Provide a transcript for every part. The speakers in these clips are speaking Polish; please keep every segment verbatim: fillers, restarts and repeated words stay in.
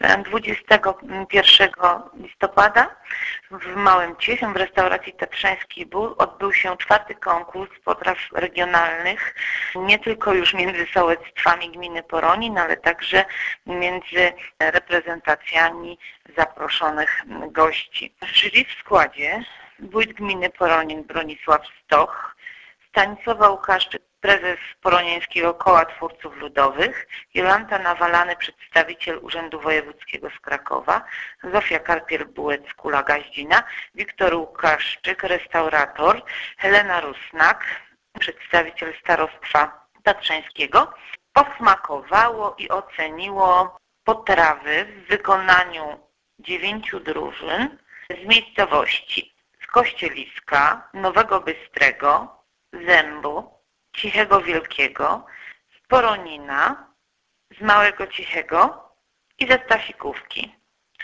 dwudziestego pierwszego listopada w Małym Ciechem w restauracji Tatrzański Ból odbył się czwarty konkurs potraw regionalnych, nie tylko już między sołectwami gminy Poronin, ale także między reprezentacjami zaproszonych gości. Jury w składzie wójt gminy Poronin Bronisław Stoch, Stanisława Łukaszczyk, prezes Poronieńskiego Koła Twórców Ludowych, Jolanta Nawalany, przedstawiciel Urzędu Wojewódzkiego z Krakowa, Zofia Karpiel-Bułec, Kula Gaździna, Wiktor Łukaszczyk, restaurator, Helena Rusnak, przedstawiciel Starostwa Tatrzańskiego, posmakowało i oceniło potrawy w wykonaniu dziewięciu drużyn z miejscowości z Kościeliska, Nowego Bystrego, Zębu, Cichego Wielkiego, z Poronina, z Małego Cichego i ze Stasikówki.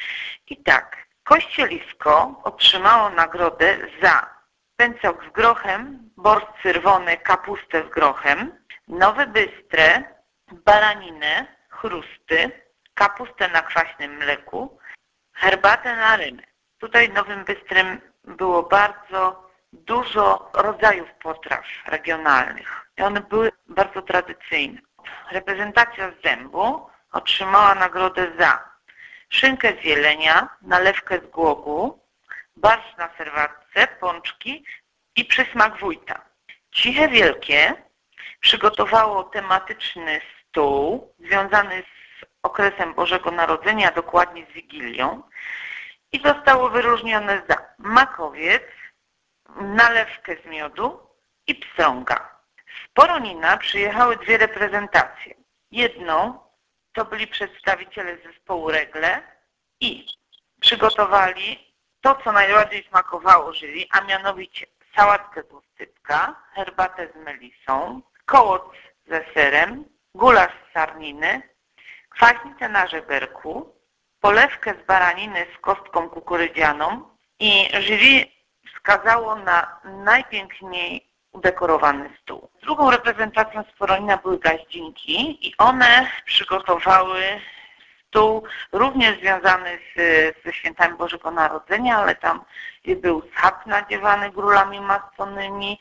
I tak, Kościelisko otrzymało nagrodę za pęcok z grochem, bors czerwony, kapustę z grochem, Nowe Bystre, baraninę, chrusty, kapustę na kwaśnym mleku, herbatę na rymę. Tutaj w Nowym Bystrym było bardzo dużo rodzajów potraw regionalnych i one były bardzo tradycyjne. Reprezentacja z Zębu otrzymała nagrodę za szynkę z jelenia, nalewkę z głogu, barszcz na serwatce, pączki i przysmak wójta. Ciche Wielkie przygotowało tematyczny stół związany z okresem Bożego Narodzenia, dokładnie z Wigilią, i zostało wyróżnione za makowiec, nalewkę z miodu i pstrąga. Z Poronina przyjechały dwie reprezentacje. Jedną to byli przedstawiciele zespołu Regle i przygotowali to, co najbardziej smakowało jury, a mianowicie sałatkę z łustypka, herbatę z melisą, kołoc ze serem, gulasz z sarniny, kwaśnicę na żeberku, polewkę z baraniny z kostką kukurydzianą i jury wskazało na najpiękniej udekorowany stół. Drugą reprezentacją z Poronina były Gaździnki i one przygotowały stół również związany z, ze świętami Bożego Narodzenia, ale tam był schab nadziewany grólami masconymi,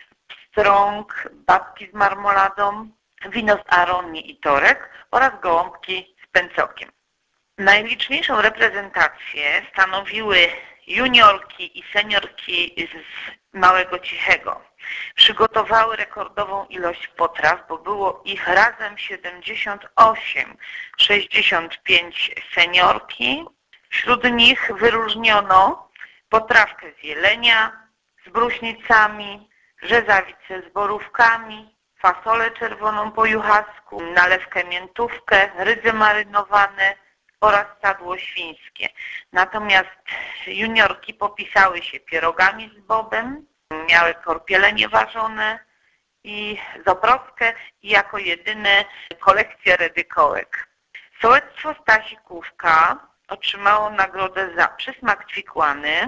pstrąg, babki z marmoladą, wino z aronii i torek oraz gołąbki z pęcokiem. Najliczniejszą reprezentację stanowiły juniorki i seniorki z Małego Cichego. Przygotowały rekordową ilość potraw, bo było ich razem siedemdziesiąt osiem, sześćdziesiąt pięć seniorki. Wśród nich wyróżniono potrawkę z jelenia, z bruśnicami, rzezawice z borówkami, fasolę czerwoną po juchasku, nalewkę miętówkę, rydze marynowane oraz sadło świńskie. Natomiast juniorki popisały się pierogami z bobem, miały korpiele nieważone i zoprowkę i jako jedyne kolekcję redykołek. Sołectwo Stasikówka otrzymało nagrodę za przysmak ćwikłany,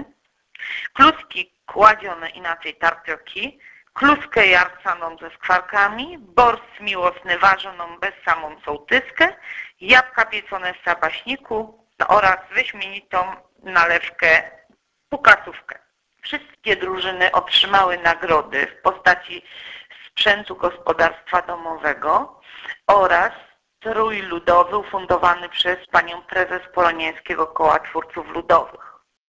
kluski kładzione, inaczej tartioki, kluskę jarcaną ze skwarkami, bors miłosny ważoną bez samą sołtyskę, jabłka pieczone w sabaśniku oraz wyśmienitą nalewkę pukasówkę. Wszystkie drużyny otrzymały nagrody w postaci sprzętu gospodarstwa domowego oraz strój ludowy ufundowany przez panią prezes Poronieńskiego Koła Twórców Ludowych.